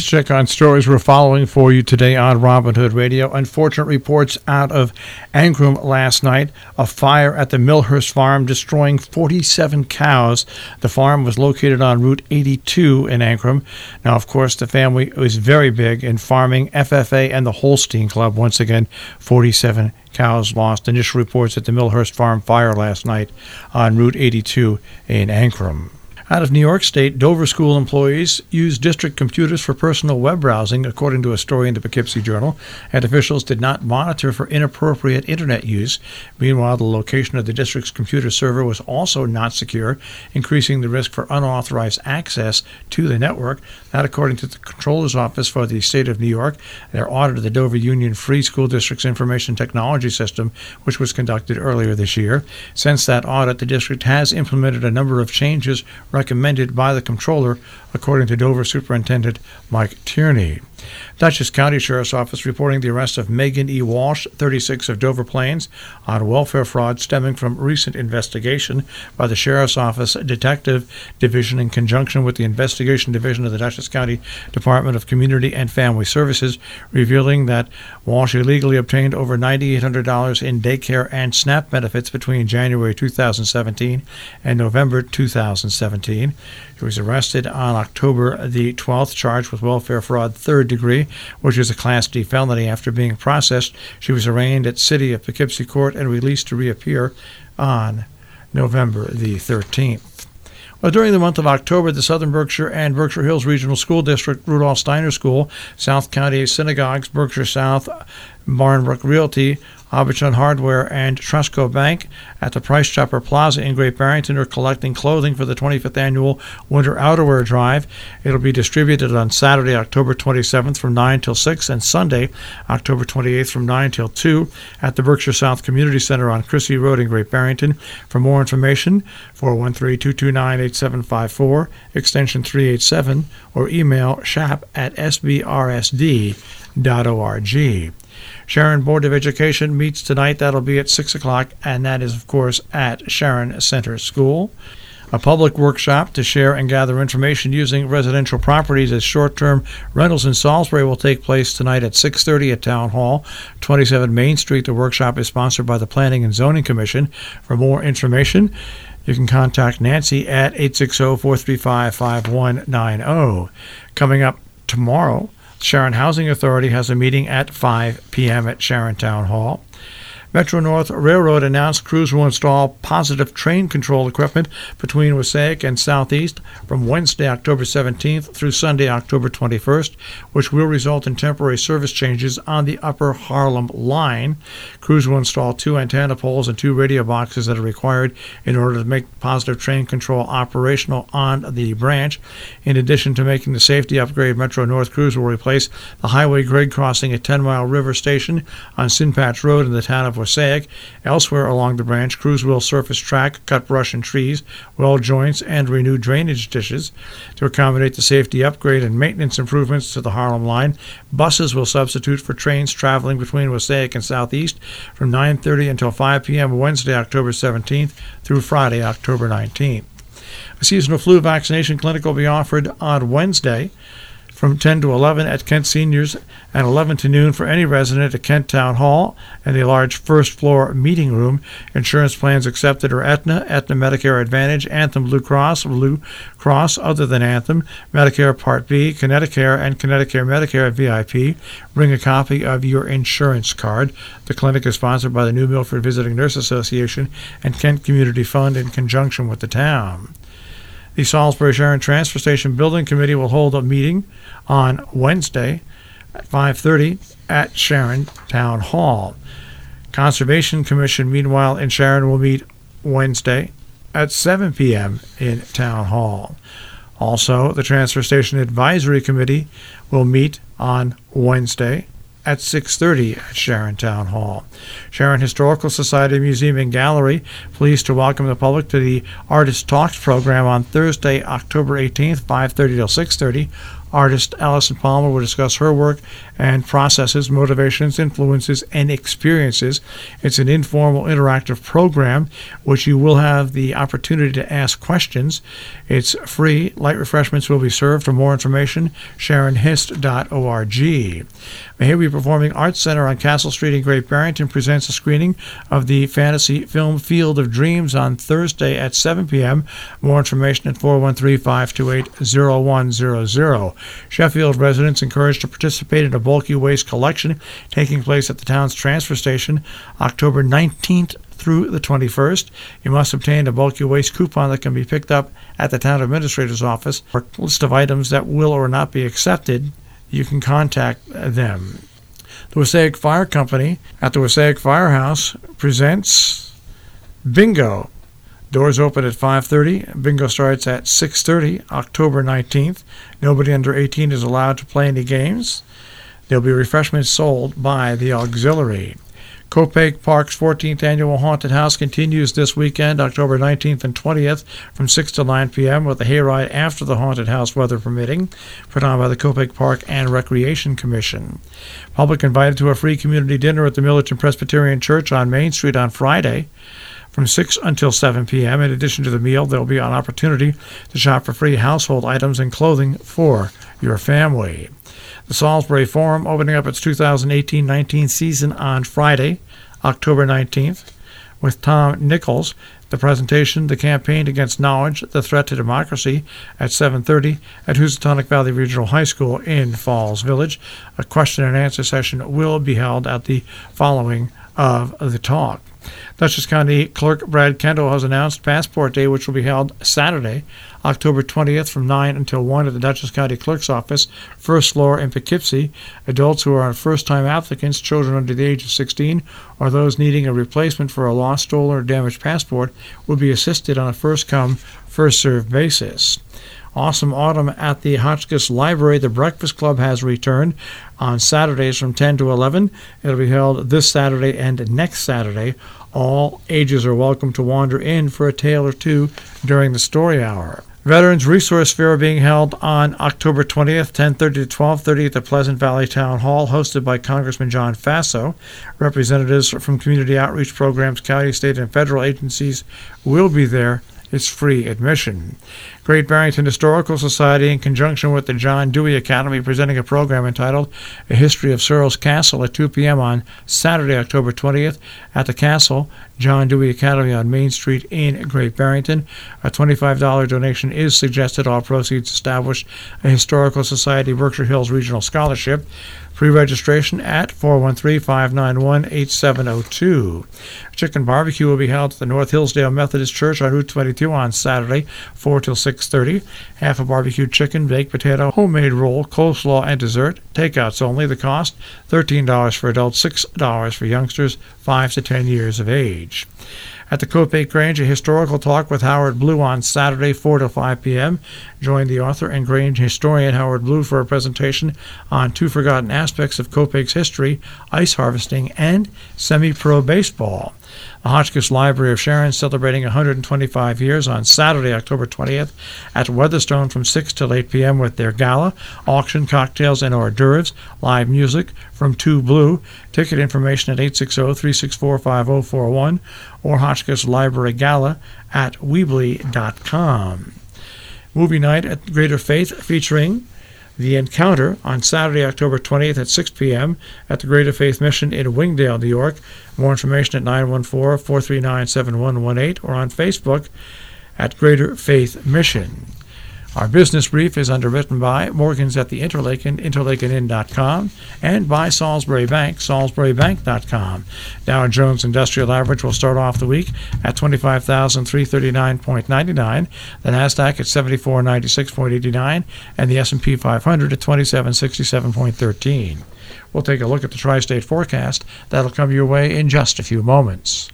Here's a check on stories we're following for you today on Robin Hood Radio. Unfortunate reports out of Ancrum last night. A fire at the Millhurst farm destroying 47 cows. The farm was located on Route 82 in Ancrum. Now, of course, the family was very big in farming, FFA, and the Holstein Club. Once again, 47 cows lost. Initial reports at the Millhurst farm fire last night on Route 82 in Ancrum. Out of New York State, Dover School employees use district computers for personal web browsing, according to a story in the Poughkeepsie Journal, and officials did not monitor for inappropriate Internet use. Meanwhile, the location of the district's computer server was also not secure, increasing the risk for unauthorized access to the network. That, according to the Comptroller's Office for the State of New York, their audit of the Dover Union Free School District's information technology system, which was conducted earlier this year. Since that audit, the district has implemented a number of changes recommended by the Comptroller, according to Dover Superintendent Mike Tierney. Dutchess County Sheriff's Office reporting the arrest of Megan E. Walsh, 36, of Dover Plains, on welfare fraud stemming from recent investigation by the Sheriff's Office Detective Division in conjunction with the Investigation Division of the Dutchess County Department of Community and Family Services, revealing that Walsh illegally obtained over $9,800 in daycare and SNAP benefits between January 2017 and November 2017. He was arrested on October the 12th, charged with welfare fraud third degree, which is a Class D felony. After being processed, she was arraigned at City of Poughkeepsie Court and released to reappear on November the 13th. Well, during the month of October, the Southern Berkshire and Berkshire Hills Regional School District, Rudolph Steiner School, South County Synagogues, Berkshire South, Barnbrook Realty, Hobbiton Hardware, and Trustco Bank at the Price Chopper Plaza in Great Barrington are collecting clothing for the 25th Annual Winter Outerwear Drive. It'll be distributed on Saturday, October 27th from 9 till 6 and Sunday, October 28th from 9 till 2 at the Berkshire South Community Center on Crissy Road in Great Barrington. For more information, 413-229-8754, extension 387, or email shap@sbrsd.org. Sharon Board of Education meets tonight. That'll be at 6 o'clock, and that is, of course, at Sharon Center School. A public workshop to share and gather information using residential properties as short-term rentals in Salisbury will take place tonight at 6:30 at Town Hall, 27 Main Street. The workshop is sponsored by the Planning and Zoning Commission. For more information, you can contact Nancy at 860-435-5190. Coming up tomorrow, Sharon Housing Authority has a meeting at 5 p.m. at Sharon Town Hall. Metro-North Railroad announced crews will install positive train control equipment between Wassaic and Southeast from Wednesday, October 17th through Sunday, October 21st, which will result in temporary service changes on the Upper Harlem line. Crews will install 2 antenna poles and 2 radio boxes that are required in order to make positive train control operational on the branch. In addition to making the safety upgrade, Metro-North crews will replace the highway grade crossing at 10 Mile River Station on Sinpatch Road in the town of Wassaic. Elsewhere along the branch, crews will surface track, cut brush and trees, weld joints, and renew drainage ditches. To accommodate the safety upgrade and maintenance improvements to the Harlem line, buses will substitute for trains traveling between Wassaic and Southeast from 9:30 until 5 p.m. Wednesday, October 17th through Friday, October 19th. A seasonal flu vaccination clinic will be offered on Wednesday from 10 to 11 at Kent Seniors and 11 to noon for any resident at Kent Town Hall and a large first-floor meeting room. Insurance plans accepted are Aetna, Aetna Medicare Advantage, Anthem Blue Cross other than Anthem, Medicare Part B, Connecticut, and Connecticut Medicare VIP. Bring a copy of your insurance card. The clinic is sponsored by the New Milford Visiting Nurse Association and Kent Community Fund in conjunction with the town. The Salisbury Sharon Transfer Station Building Committee will hold a meeting on Wednesday at 5:30 at Sharon Town Hall. Conservation Commission, meanwhile, in Sharon will meet Wednesday at 7 p.m. in Town Hall. Also, the Transfer Station Advisory Committee will meet on Wednesday at 6:30 at Sharon Town Hall. Sharon Historical Society Museum and Gallery pleased to welcome the public to the Artist Talks program on Thursday, October 18th, 5:30 till 6:30. Artist Allison Palmer will discuss her work and processes, motivations, influences, and experiences. It's an informal, interactive program which you will have the opportunity to ask questions. It's free. Light refreshments will be served. For more information, SharonHist.org. Mehawy Performing Arts Center on Castle Street in Great Barrington presents a screening of the fantasy film Field of Dreams on Thursday at 7 p.m. More information at 413-528-0100. Sheffield residents encouraged to participate in a bulky waste collection taking place at the town's transfer station October 19th through the 21st. You must obtain a bulky waste coupon that can be picked up at the town administrator's office. For a list of items that will or not be accepted, you can contact them. The Wassaic Fire Company at the Wassaic Firehouse presents Bingo. Doors open at 5:30. Bingo starts at 6:30, October 19th. Nobody under 18 is allowed to play any games. There'll be refreshments sold by the auxiliary. Copac Park's 14th Annual Haunted House continues this weekend, October 19th and 20th, from 6 to 9 p.m. with a hayride after the haunted house, weather permitting, put on by the Copac Park and Recreation Commission. Public invited to a free community dinner at the Millerton Presbyterian Church on Main Street on Friday from 6 until 7 p.m. In addition to the meal, there will be an opportunity to shop for free household items and clothing for your family. The Salisbury Forum opening up its 2018-19 season on Friday, October 19th, with Tom Nichols. The presentation, The Campaign Against Knowledge, The Threat to Democracy, at 7:30 at Housatonic Valley Regional High School in Falls Village. A question and answer session will be held at the following of the talk. Dutchess County Clerk Brad Kendall has announced Passport Day, which will be held Saturday, October 20th from 9 until 1 at the Dutchess County Clerk's Office, first floor in Poughkeepsie. Adults who are first-time applicants, children under the age of 16, or those needing a replacement for a lost, stolen, or damaged passport will be assisted on a first-come, first-served basis. Awesome Autumn at the Hotchkiss Library. The Breakfast Club has returned on Saturdays from 10 to 11. It'll be held this Saturday and next Saturday. All ages are welcome to wander in for a tale or two during the story hour. Veterans Resource Fair being held on October 20th, 10:30 to 12:30 at the Pleasant Valley Town Hall, hosted by Congressman John Faso. Representatives from community outreach programs, county, state, and federal agencies will be there. It's free admission. Great Barrington Historical Society, in conjunction with the John Dewey Academy, presenting a program entitled A History of Searles Castle at 2 p.m. on Saturday, October 20th at the Castle, John Dewey Academy on Main Street in Great Barrington. A $25 donation is suggested. All proceeds establish a Historical Society Berkshire Hills Regional Scholarship. Pre-registration at 413-591-8702. Chicken barbecue will be held at the North Hillsdale Methodist Church on Route 22 on Saturday, 4 till 6:30. Half a barbecued chicken, baked potato, homemade roll, coleslaw, and dessert. Takeouts only. The cost, $13 for adults, $6 for youngsters 5 to 10 years of age. At the Copac Grange, a historical talk with Howard Blue on Saturday, 4 to 5 p.m. Join the author and Grange historian Howard Blue for a presentation on two forgotten aspects of Copac's history, ice harvesting and semi-pro baseball. The Hotchkiss Library of Sharon celebrating 125 years on Saturday, October 20th at Weatherstone from 6 till 8 p.m. with their gala, auction, cocktails, and hors d'oeuvres, live music from Two Blue. Ticket information at 860-364-5041 or Hotchkiss Library Gala at Weebly.com. Movie night at Greater Faith featuring The Encounter on Saturday, October 20th at 6 p.m. at the Greater Faith Mission in Wingdale, New York. More information at 914-439-7118 or on Facebook at Greater Faith Mission. Our business brief is underwritten by Morgan's at the Interlaken, interlakenin.com, and by Salisbury Bank, salisburybank.com. Dow Jones Industrial Average will start off the week at 25,339.99, the NASDAQ at 7496.89, and the S&P 500 at 2767.13. We'll take a look at the tri-state forecast. That'll come your way in just a few moments.